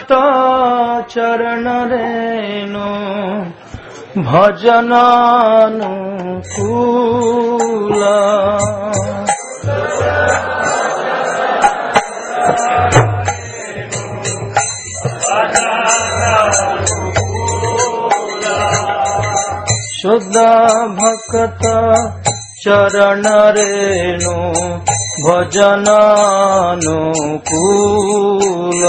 चरण रेणु भजनानुकूल शुद्ध भक्त चरण रेणु भजनानुकूल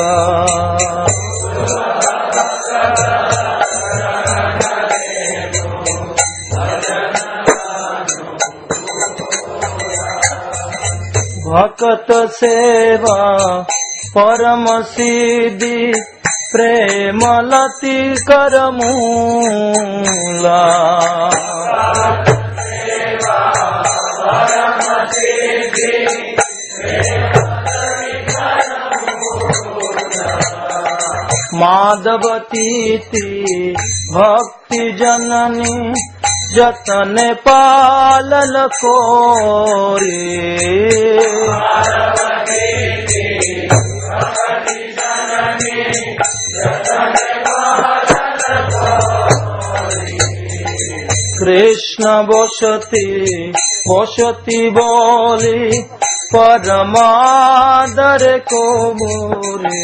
भक्त सेवा परम सिद्धि प्रेम लति करमूला माधवती भक्ति जननी जतन पालन कोरी कृष्ण बसती बसती बोली परमादर को बोले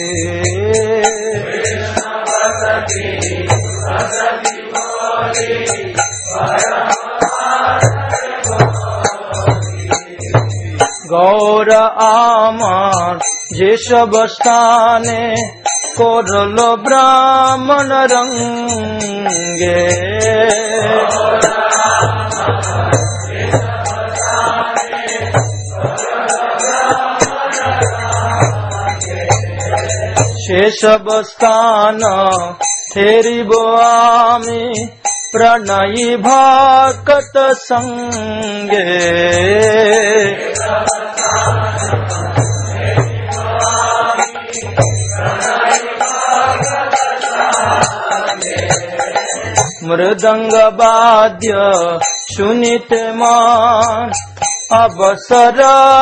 गौर आमार जे सब स्थाने करल ब्राह्मण रंगे से सब स्थान फेरिब आमी प्रणयी भक्त संगे मृदंग वाद्य सुनिते मान अवसर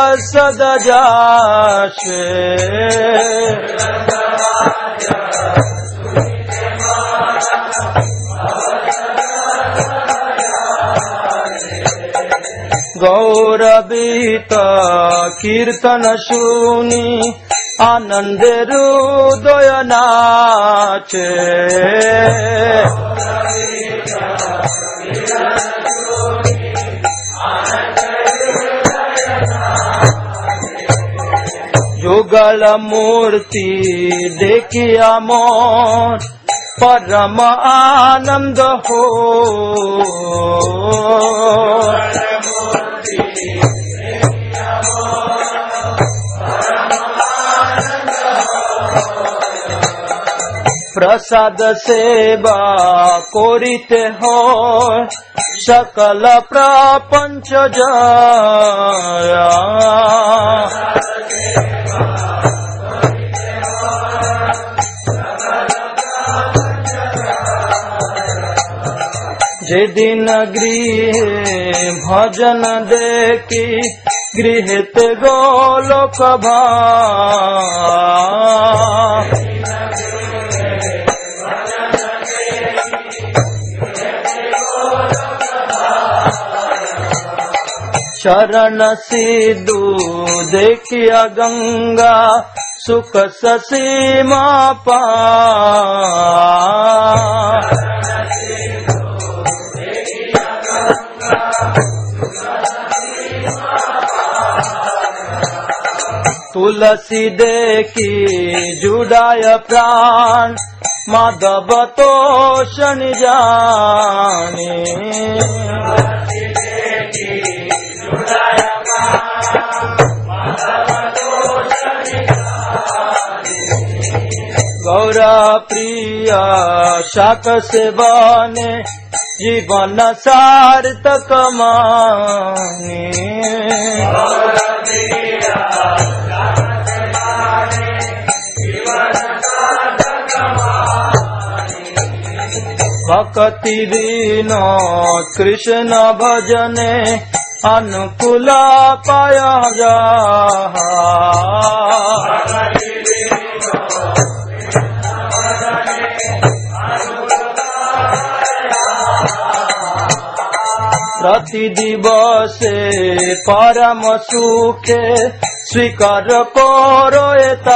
सदजाशे गौरवीत कीर्तन सुनी आनंद हृदय नाचे युगल मूर्ति देखिया मोर परम आनंद हो प्रसाद सेवा कोरिते हो सकल प्रपंच जया जे दिन गृह भजन देखी गृहित गोलोक चरण सिद्धू देखिया गंगा सुख ससीमा पा तुलसी देखी जुड़ाय प्राण माधव तो शनि जाने गौरा प्रिया शाक से बने जीवन सार्थक माने भक्ति विनोद कृष्ण भजने अनुकूल पाय जा प्रति दिवसे परम सुखे स्वीकार करो एता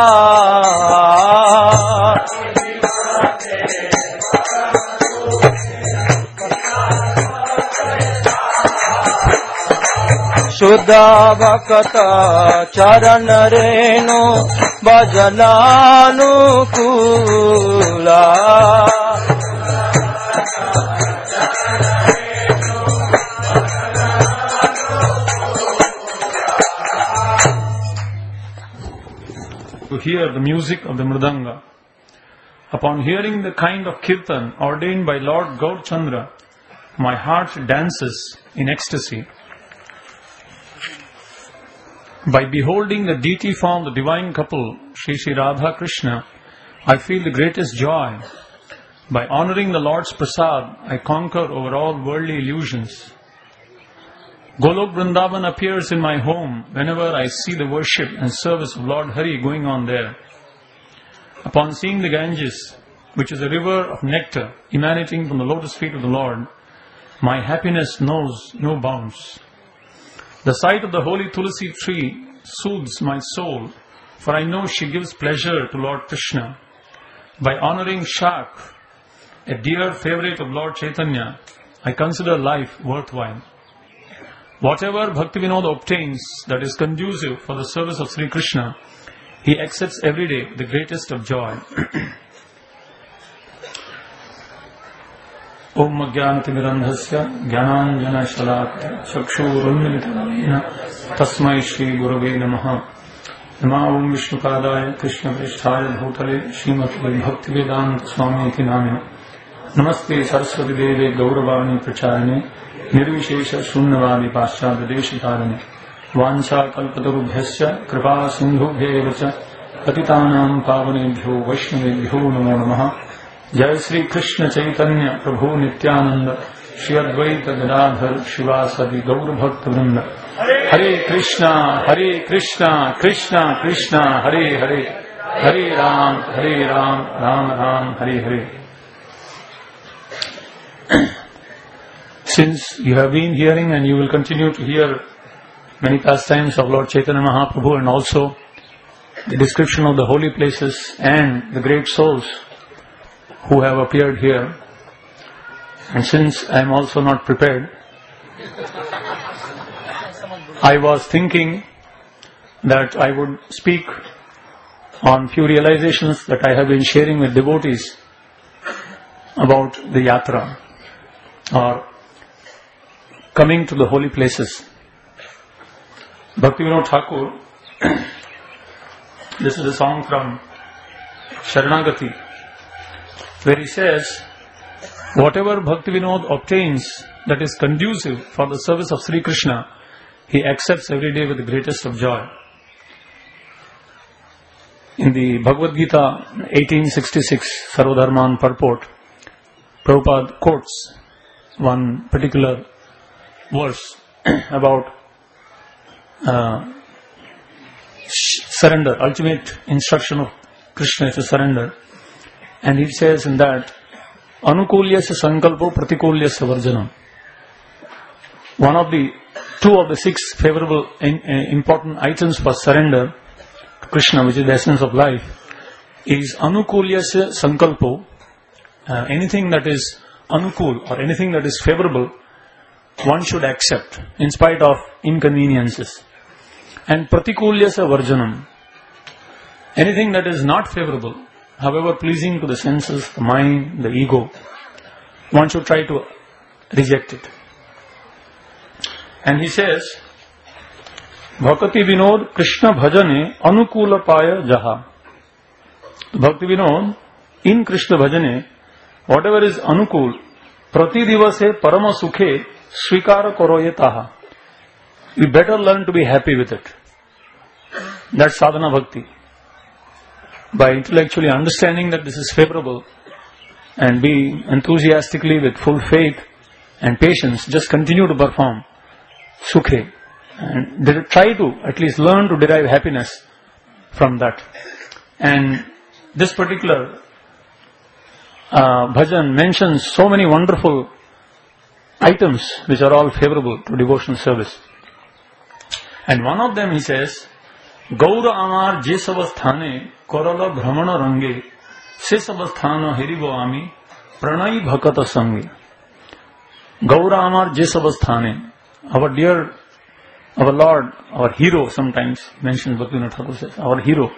शुद्ध भक्त चरण Renu भजनानुकूला To hear the music of the mridanga. Upon hearing the kind of kirtan ordained by Lord Gaurchandra, my heart dances in ecstasy. By beholding the deity form, the divine couple, Sri Sri Radha Krishna, I feel the greatest joy. By honoring the Lord's prasad, I conquer over all worldly illusions. Golok Vrindavan appears in my home whenever I see the worship and service of Lord Hari going on there. Upon seeing the Ganges, which is a river of nectar emanating from the lotus feet of the Lord, my happiness knows no bounds. The sight of the holy Tulsi tree soothes my soul, for I know she gives pleasure to Lord Krishna. By honoring Shak, a dear favorite of Lord Chaitanya, I consider life worthwhile. Whatever Bhaktivinoda obtains that is conducive for the service of Sri Krishna, he accepts every day with the greatest of joy. Om Jnanatimirandhasya Jnananjana Shalakya Chakshurunmilitanena Tasmai Shri Gurave Namaha Nama Om Vishnupadaya Krishna Prishthaya Bhutale Srimati Bhaktivedanta Swami Iti Namine Namaste Saraswati Deve Gauravani Pracharane Nirvishesha Shunnavadi Paschad Deshikarane Vancha Kalpatarubhyasya Kripa Sindhu Bhevacha Patitanam Pavanebhyo Vaishnavebhyo Namo Namaha Jai Sri Krishna Chaitanya Prabhu Nityananda Shri Advaita Gadadhar Shivasadi Gaur Bhakta Vrinda Hare Krishna Krishna Krishna Hare Hare Hare Ram Ram Ram Hare Hare. Since you have been hearing and you will continue to hear many pastimes of Lord Chaitanya Mahaprabhu and also the description of the holy places and the great souls who have appeared here, and since I am also not prepared, I was thinking that I would speak on few realizations that I have been sharing with devotees about the yatra or coming to the holy places. Bhaktivinoda Thakur, this is a song from Sharanagati, where he says, whatever Bhaktivinoda obtains that is conducive for the service of Sri Krishna, he accepts every day with the greatest of joy. In the Bhagavad Gita 1866 Sarvadharman purport, Prabhupada quotes one particular verse about surrender, ultimate instruction of Krishna is to surrender. And he says in that, Anukulyasya sankalpo pratikulyasya varjanam. Two of the 6 favorable important items for surrender to Krishna, which is the essence of life, is Anukulyasya sankalpo. Anything that is anukul or anything that is favorable, one should accept in spite of inconveniences. And pratikulyasya varjanam. Anything that is not favorable, however pleasing to the senses, the mind, the ego, one should try to reject it. And he says, Bhakti Vinod Krishna Bhajane Anukula Paya Jaha. Bhakti Vinod, in Krishna Bhajane, whatever is anukul, prati divase parama sukhe svikara koroyetaha. You better learn to be happy with it. That's sadhana bhakti. By intellectually understanding that this is favorable and be enthusiastically with full faith and patience, just continue to perform sukhe and try to at least learn to derive happiness from that. And this particular bhajan mentions so many wonderful items which are all favorable to devotional service. And one of them he says, Gaura amar je sabasthane korala brahmana range se sabasthano heribo ami pranai bhakata sange. Gaura amar je sabasthane, our dear, our Lord, our hero sometimes mentions Bhaktivinoda Thakur says, our hero,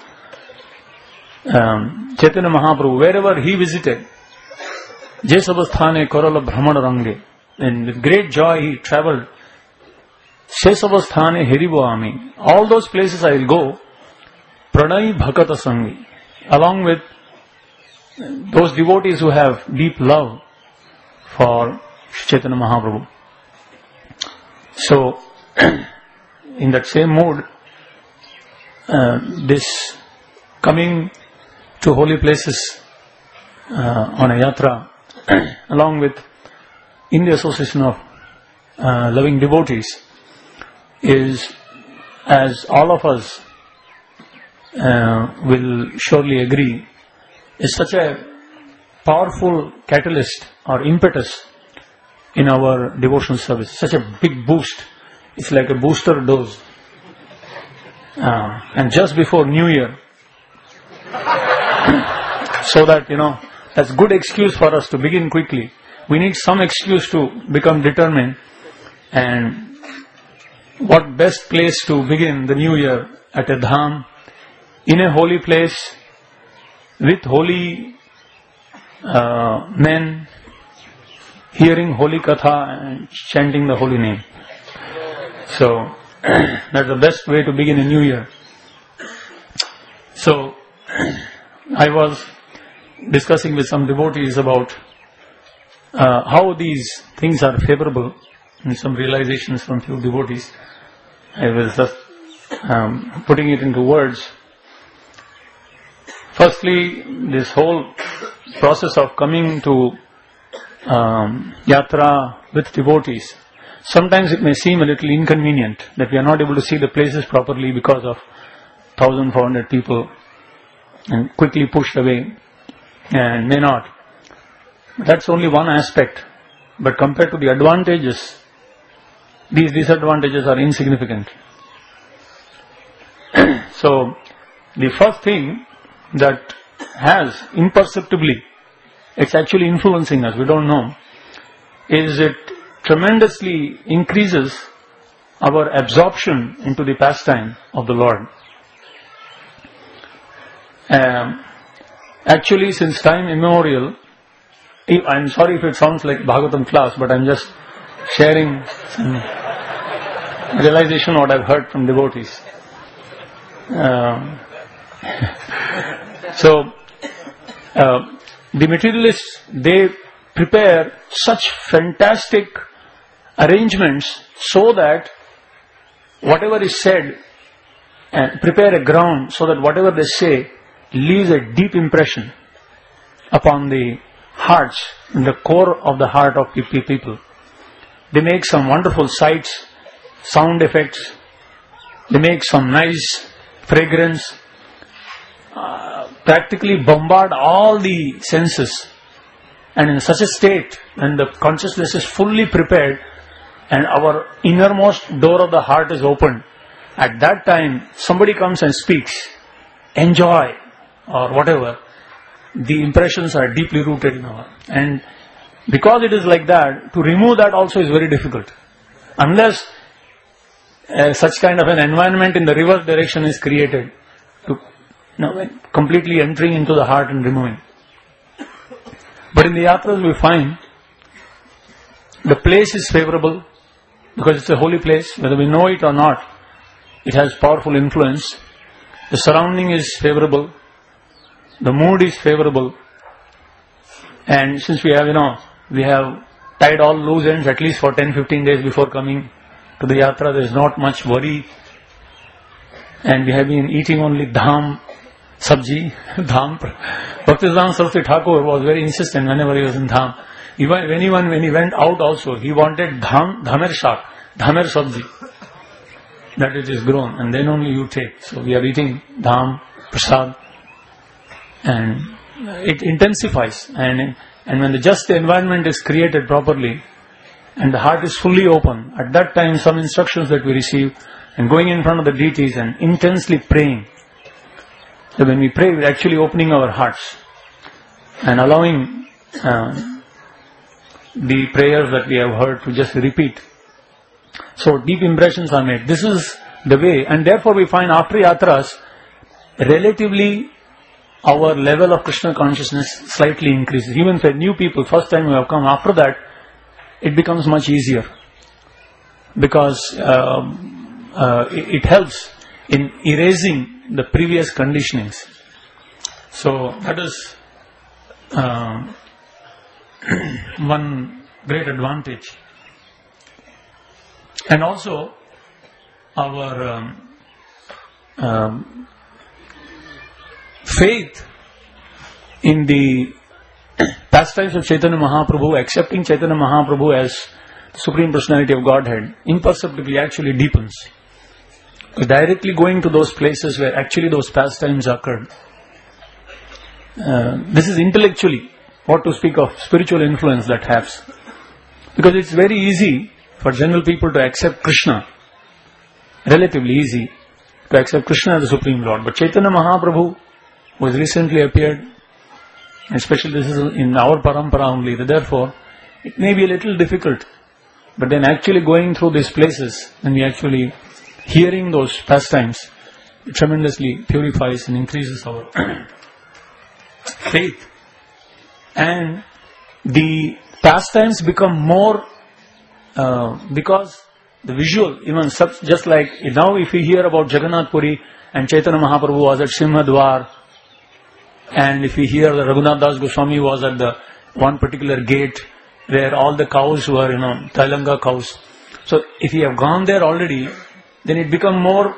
Chaitanya Mahaprabhu, wherever he visited, je sabasthane korala brahmana range, and with great joy he travelled. Sesavasthane Heribo Ami. All those places I will go, Pranai Bhakata Sangi, along with those devotees who have deep love for Chaitanya Mahaprabhu. So, in that same mood, this coming to holy places on a yatra, along with in the association of loving devotees, is, as all of us will surely agree, is such a powerful catalyst or impetus in our devotional service. Such a big boost. It's like a booster dose. And just before New Year, so that, that's good excuse for us to begin quickly. We need some excuse to become determined. And what best place to begin the new year at a dham, in a holy place, with holy men, hearing holy katha and chanting the holy name. So, that's the best way to begin a new year. So, I was discussing with some devotees about how these things are favorable, and some realizations from few devotees. I was just putting it into words. Firstly, this whole process of coming to yatra with devotees, sometimes it may seem a little inconvenient that we are not able to see the places properly because of 1,400 people and quickly pushed away, and may not. That's only one aspect. But compared to the advantages, these disadvantages are insignificant. So, the first thing that has imperceptibly, it's actually influencing us, we don't know, is it tremendously increases our absorption into the pastime of the Lord. Actually, since time immemorial, I'm sorry if it sounds like Bhagavatam class, but I'm just sharing some realization what I've heard from devotees. So, the materialists, they prepare such fantastic arrangements so that whatever is said, and prepare a ground so that whatever they say leaves a deep impression upon the hearts, in the core of the heart of people. They make some wonderful sights, sound effects, they make some nice fragrance, practically bombard all the senses. And in such a state, when the consciousness is fully prepared and our innermost door of the heart is opened, at that time somebody comes and speaks, enjoy or whatever, the impressions are deeply rooted in our. And because it is like that, to remove that also is very difficult. Unless such kind of an environment in the reverse direction is created, to completely entering into the heart and removing. But in the yatras we find the place is favorable because it's a holy place, whether we know it or not. It has powerful influence. The surrounding is favorable. The mood is favorable. And since we have tied all loose ends at least for 10-15 days before coming to the yatra, there is not much worry. And we have been eating only dham sabji, dham. Bhaktisiddhanta Saraswati Thakur was very insistent whenever he was in dham. Even when he went out also, he wanted dhamer shak, dhamer sabji, that it is grown, and then only you take. So we are eating dham, prasad, and it intensifies. And when the just environment is created properly, and the heart is fully open, at that time some instructions that we receive and going in front of the deities and intensely praying. So when we pray, we're actually opening our hearts and allowing the prayers that we have heard to just repeat. So deep impressions are made. This is the way, and therefore we find after yatras, relatively our level of Krishna consciousness slightly increases. Even for new people, first time who have come, after that, it becomes much easier. Because it helps in erasing the previous conditionings. So that is one great advantage. And also our faith in the pastimes of Chaitanya Mahaprabhu, accepting Chaitanya Mahaprabhu as Supreme Personality of Godhead, imperceptibly actually deepens. Directly going to those places where actually those pastimes occurred. This is intellectually, what to speak of spiritual influence that has. Because it's very easy for general people to accept Krishna. Relatively easy to accept Krishna as the Supreme Lord. But Chaitanya Mahaprabhu, who has recently appeared, especially this is in our parampara only, therefore it may be a little difficult. But then actually going through these places and we actually hearing those pastimes, it tremendously purifies and increases our faith. And the pastimes become more because the visual, even just like now if we hear about Jagannath Puri and Chaitanya Mahaprabhu was at Simhadwar, and if we hear that Raghunath Das Goswami was at the one particular gate where all the cows were, Tailanga cows. So if you have gone there already, then it becomes more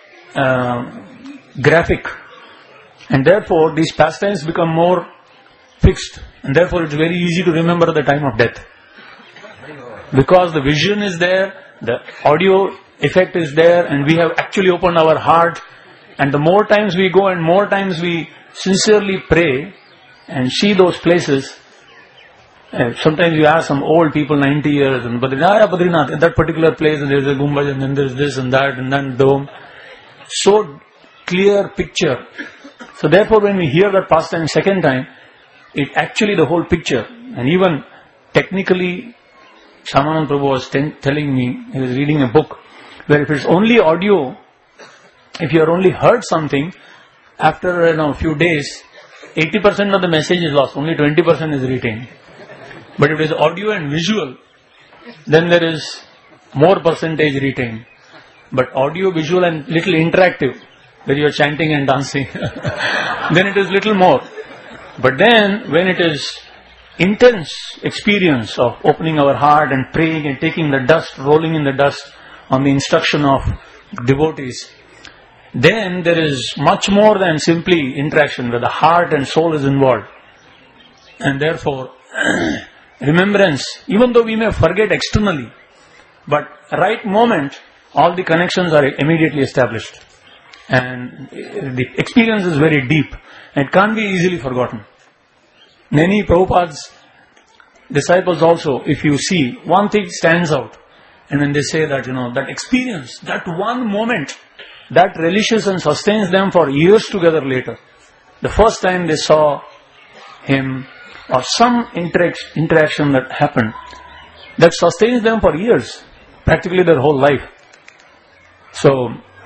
graphic. And therefore these pastimes become more fixed. And therefore it's very easy to remember at the time of death. Because the vision is there, the audio effect is there, and we have actually opened our heart. And the more times we go and more times we sincerely pray and see those places. Sometimes you ask some old people, 90 years, and Badrinath, in that particular place, and there's a Gumbaj, and then there's this and that, and then dome. So clear picture. So therefore when we hear that pastime second time, it actually the whole picture. And even technically, Shyamanand Prabhu was telling me, he was reading a book, where if it's only audio, if you have only heard something, after a few days, 80% of the message is lost, only 20% is retained. But if it is audio and visual, then there is more percentage retained. But audio, visual and little interactive, where you are chanting and dancing, then it is little more. But then when it is intense experience of opening our heart and praying and taking the dust, rolling in the dust on the instruction of devotees, then there is much more than simply interaction where the heart and soul is involved. And therefore, remembrance, even though we may forget externally, but right moment, all the connections are immediately established. And the experience is very deep. And it can't be easily forgotten. Many Prabhupada's disciples also, if you see, one thing stands out. And when they say that, that experience, that one moment, that relishes and sustains them for years together later. The first time they saw him or some interaction that happened, that sustains them for years, practically their whole life. So,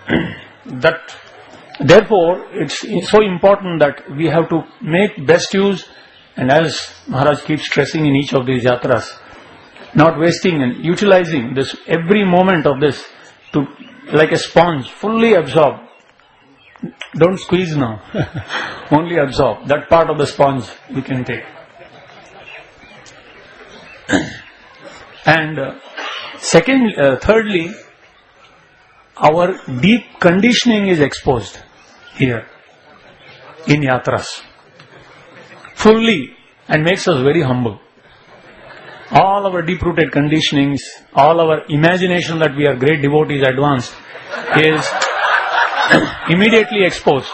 therefore, it's so important that we have to make best use, and as Maharaj keeps stressing in each of these yatras, not wasting and utilizing this every moment of this to, like a sponge, fully absorb. Don't squeeze now. Only absorb. That part of the sponge you can take. And thirdly, our deep conditioning is exposed here in yatras. Fully, and makes us very humble. All our deep-rooted conditionings, all our imagination that we are great devotees advanced is immediately exposed.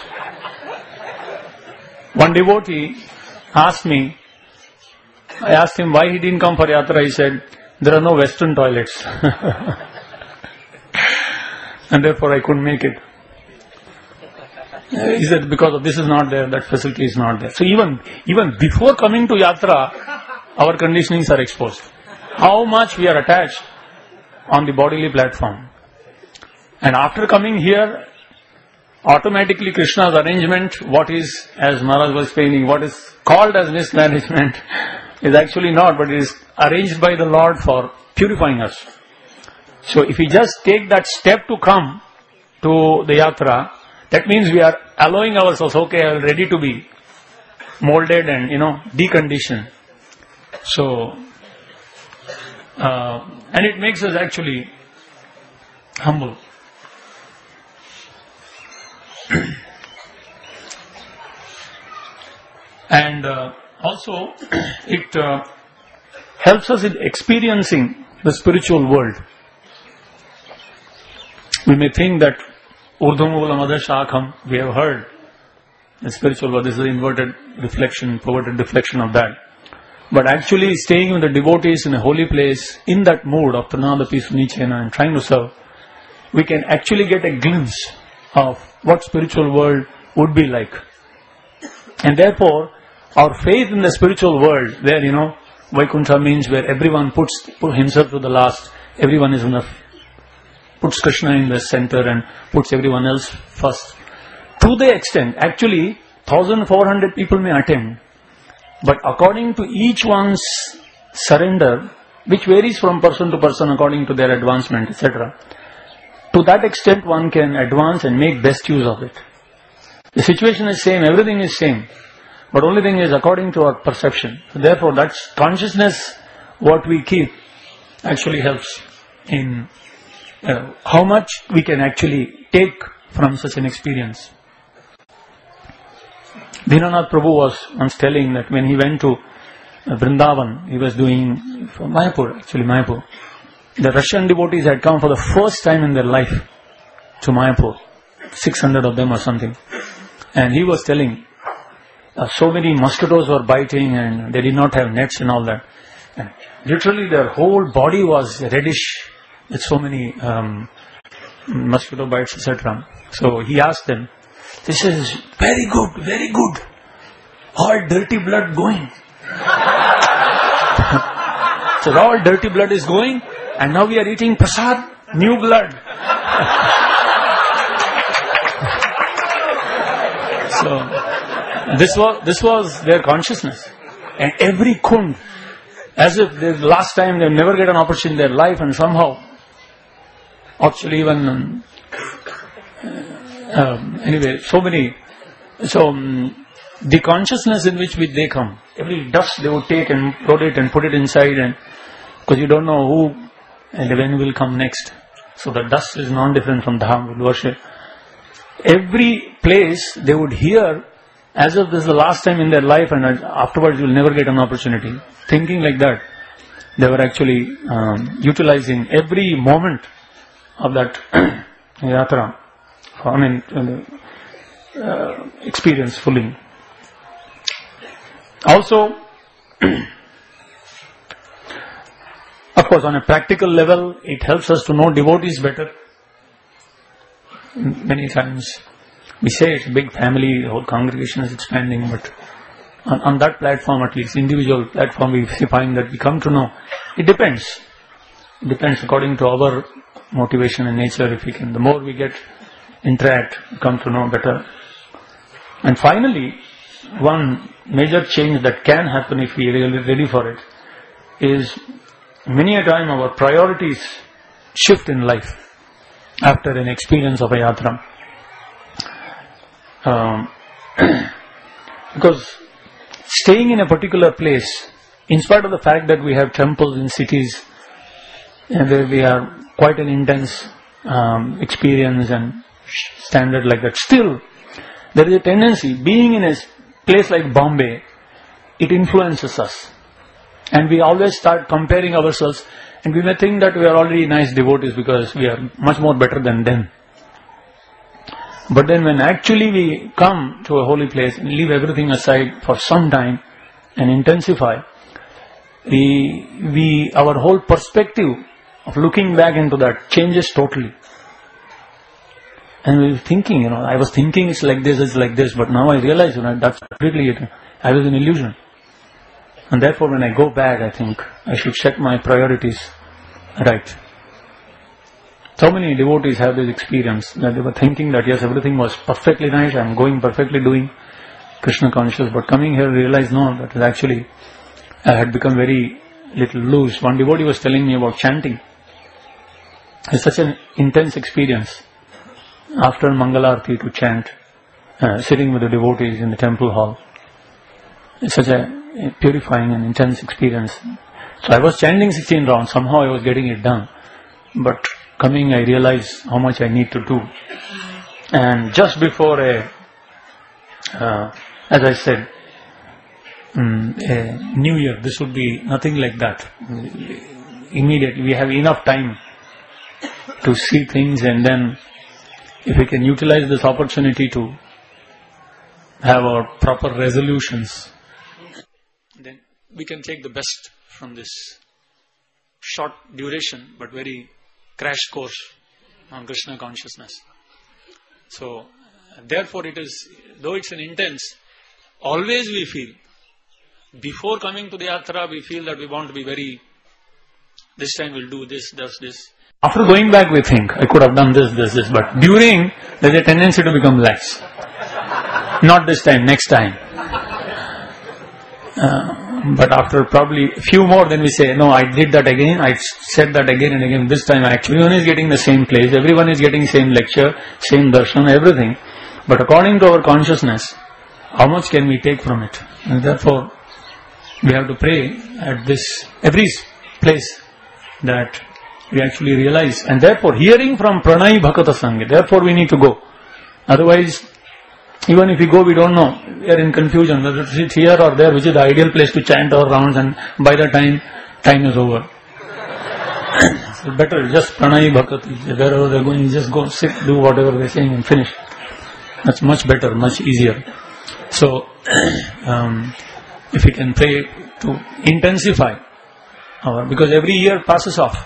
One devotee asked me, I asked him why he didn't come for yatra. He said, There are no Western toilets. And therefore I couldn't make it. He said, because of this is not there, that facility is not there. So even before coming to Yatra, our conditionings are exposed. How much we are attached on the bodily platform. And after coming here, automatically Krishna's arrangement, what is, as Maharaj was explaining, what is called as mismanagement is actually not, but it is arranged by the Lord for purifying us. So if we just take that step to come to the Yatra, that means we are allowing ourselves, okay, I am ready to be molded and, deconditioned. So, and it makes us actually humble. And also, it helps us in experiencing the spiritual world. We may think that Urdhvamula Madha Shakham, we have heard the spiritual world, this is the inverted reflection, perverted reflection of that. But actually staying with the devotees in a holy place, in that mood of Pranada Peaceful Nichena and trying to serve, we can actually get a glimpse of what spiritual world would be like. And therefore, our faith in the spiritual world, where, Vaikuntha means where everyone puts himself to the last, everyone is puts Krishna in the center and puts everyone else first. To the extent, actually, 1,400 people may attend, but according to each one's surrender, which varies from person to person according to their advancement, etc., to that extent one can advance and make best use of it. The situation is same, everything is same, but only thing is according to our perception. So therefore, that consciousness, what we keep, actually helps in how much we can actually take from such an experience. Dinanath Prabhu was once telling that when he went to Vrindavan, he was doing from Mayapur. The Russian devotees had come for the first time in their life to Mayapur, 600 of them or something. And he was telling, so many mosquitoes were biting and they did not have nets and all that. And literally their whole body was reddish with so many mosquito bites, etc. So he asked them, this is very good, very good. All dirty blood going. So all dirty blood is going, and now we are eating prasad, new blood. So this was their consciousness. And every kund, as if the last time they never get an opportunity in their life, and somehow, actually even, anyway, so many, the consciousness in which they come, every dust they would take and rotate and put it inside, and because you don't know who and when will come next. So the dust is non-different from dham, will worship. Every place they would hear as if this is the last time in their life and afterwards you will never get an opportunity. Thinking like that, they were actually utilizing every moment of that yatra, experience fully. Also, of course, on a practical level, it helps us to know devotees better. Many times we say it's a big family, the whole congregation is expanding, but on that platform, at least individual platform, we find that we come to know. It depends. It depends according to our motivation and nature. If we can, the more we get interact, come to know better. And finally, one major change that can happen if we are really ready for it is many a time our priorities shift in life after an experience of a yatra. Because staying in a particular place, in spite of the fact that we have temples in cities where we are quite an intense experience and standard like that, still there is a tendency, being in a place like Bombay, it influences us. And we always start comparing ourselves, and we may think that we are already nice devotees because we are much more better than them. But then when actually we come to a holy place and leave everything aside for some time and intensify, our whole perspective of looking back into that changes totally. And we were thinking, I was thinking it's like this, but now I realize, that's completely it. I was in illusion. And therefore when I go back, I think I should set my priorities right. So many devotees have this experience that they were thinking that yes, everything was perfectly nice, I'm going perfectly doing Krishna conscious, but coming here realized no, that is actually, I had become very little loose. One devotee was telling me about chanting. It's such an intense experience. After Mangalarti to chant, sitting with the devotees in the temple hall. It's such a purifying and intense experience. So I was chanting 16 rounds, somehow I was getting it done. But coming, I realized how much I need to do. And just before as I said, a New Year, this would be nothing like that. Immediately, we have enough time to see things, and then if we can utilize this opportunity to have our proper resolutions, then we can take the best from this short duration but very crash course on Krishna consciousness. So, therefore it is, though it's an intense, always we feel, before coming to the yatra, we feel that we want to be very, this time we'll do this, this. After going back, we think, I could have done this, but during, there's a tendency to become lax. Not this time, next time. But after probably a few more, then we say, no, I did that again, I said that again and again, this time everyone is getting the same place, everyone is getting same lecture, same darshan, everything. But according to our consciousness, how much can we take from it? And therefore, we have to pray at this, every place that we actually realize, and therefore hearing from Pranay Bhakata Sangha, therefore we need to go. Otherwise, even if we go, we don't know. We are in confusion whether to sit here or there, which is the ideal place to chant our rounds, and by the time is over. So better just Pranay Bhakati, wherever they're going, just go, sit, do whatever they're saying and finish. That's much better, much easier. So, if we can pray to intensify because every year passes off.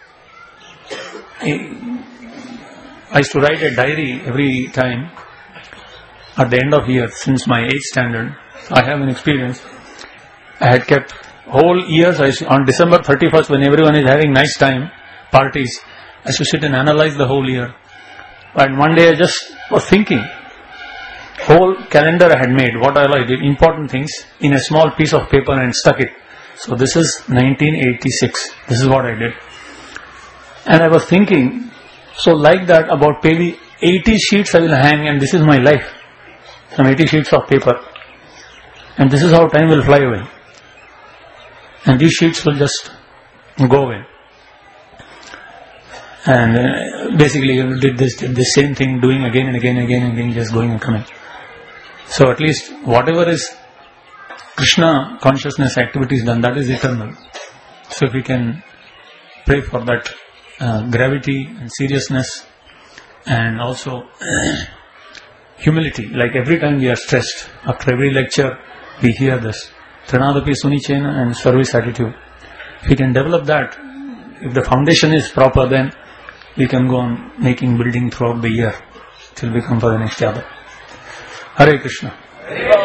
I used to write a diary every time at the end of year. Since my 8th standard, I have an experience. I had kept whole years, on December 31st, when everyone is having nice time, parties, I used to sit and analyze the whole year. And one day I just was thinking, whole calendar I had made, what all I did, important things, in a small piece of paper and stuck it. So this is 1986. This is what I did. And I was thinking, so like that, about maybe 80 sheets I will hang, and this is my life. Some 80 sheets of paper. And this is how time will fly away. And these sheets will just go away. And basically did the same thing, doing again and again, just going and coming. So at least whatever is Krishna consciousness activities done, that is eternal. So if we can pray for that gravity and seriousness, and also humility, like every time we are stressed, after every lecture we hear this Trinadapi Sunichena and service attitude. If we can develop that, if the foundation is proper, then we can go on building throughout the year till we come for the next yatra. Hare Krishna.